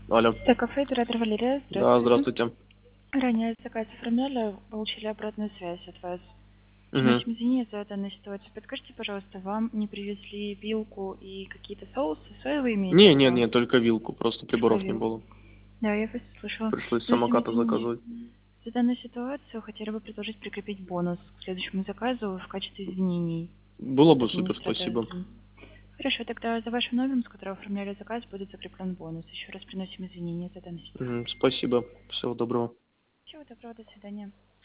Алло. Так, кафе «Оператор Валерия», Да, здравствуйте. здравствуйте. Ранее заказ оформляли, получили обратную связь от вас. Мгм. Приносим извинения за данную ситуацию. Подскажите, пожалуйста, вам не привезли вилку и какие-то соусы соевые имеете в виду? Не, только вилку, просто Только приборов не вилку. было. Да, я вас слышала. Пришлось с Приносим самоката извинения. заказывать. За данную ситуацию хотели бы предложить прикрепить бонус к следующему заказу в качестве извинений Было от бы супер, администратора. спасибо. Хорошо, тогда за вашим номером, с которого оформляли заказ, будет закреплен бонус. Еще раз приносим извинения за данную ситуацию. Спасибо. Всего доброго. Всего доброго, до свидания.